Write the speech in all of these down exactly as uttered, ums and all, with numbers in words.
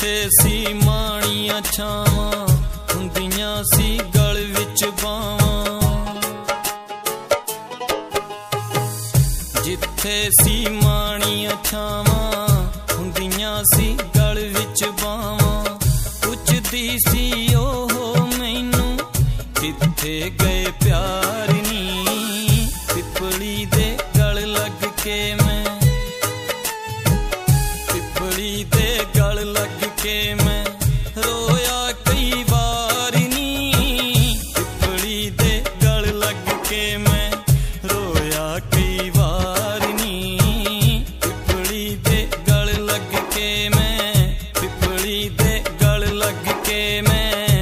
जिथे सी माणियां छावां हुंदियां सी गल विच बावां, जिथे सी माणियां छावां हुंदियां सी गल विच बावां। पुछदी सी ओह मैनू किथे गए प्यार नी, पिपली दे गल लग के मैं, पिपली दे गल लग के मैं रोया कई बार नी, पिपली दे गल लग के मैं रोया कई बार नी, पिपली दे गल लग के मैं, पिपली दे गल लग के मैं।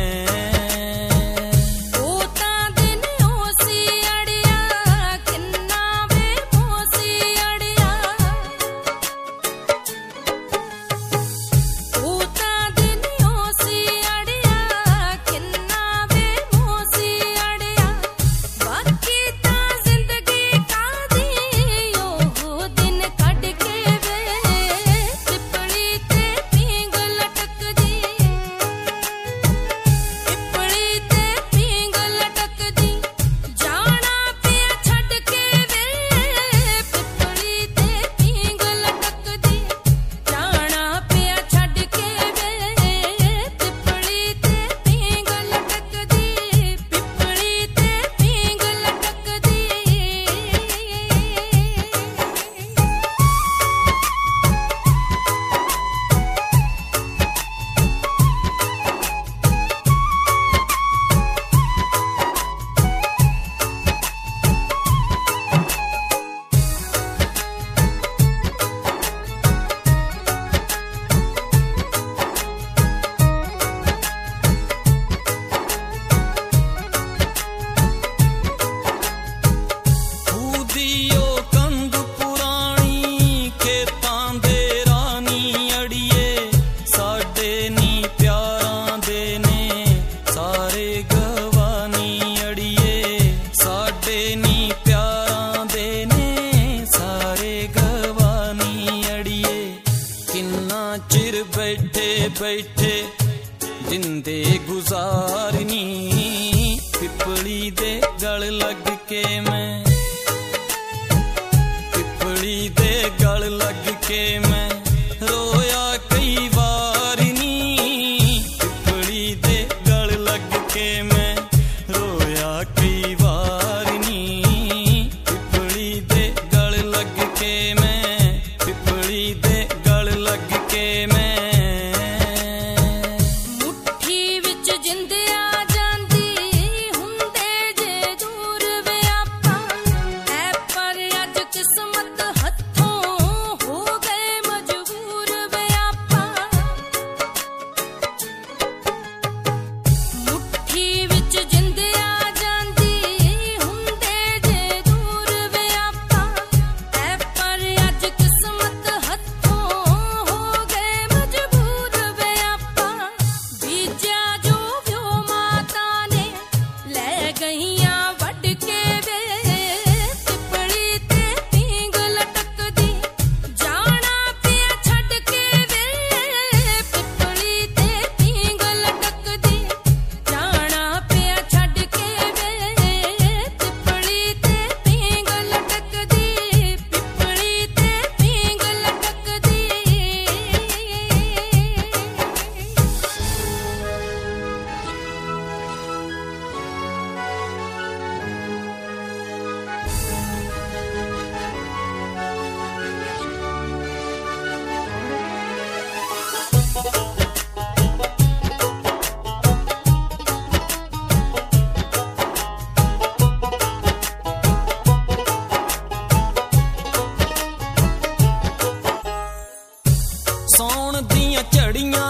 बैठे बैठे जिंदे गुजारनी, पिपली दे गल लग के मैं, पिपली दे गल लग के मैं रोया कई बार नी, पिपली दे गल लग के मैं रोया कई बार नी, पिपली दे गल लग के मैं, पिपली दे गल लग के मैं। सौण दियां झड़ियां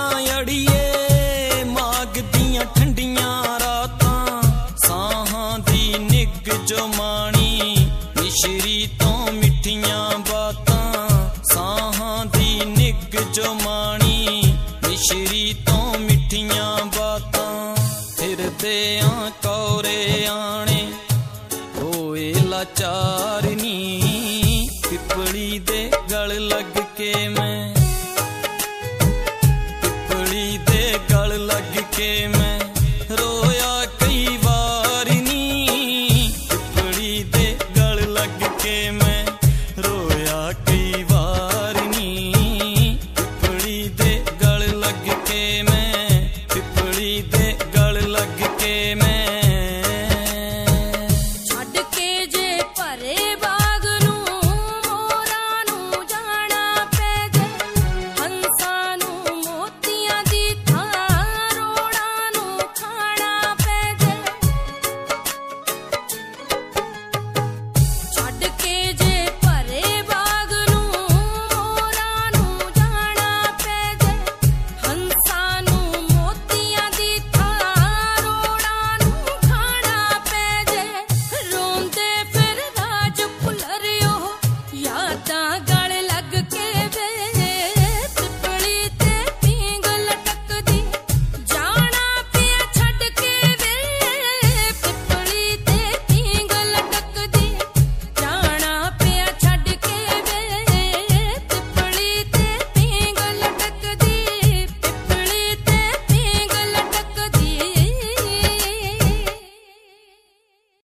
अड़िए माग दियां ठंडियां रातां, साहां दी निग जो माणी मिश्री तो मिठियां बातां, साहां दी निग जो माणी मिश्री तो मिठियां बातां। फिरदे आं कौरे आने होए लाचार नी, पिपली दे गल लग के मैं, के मैं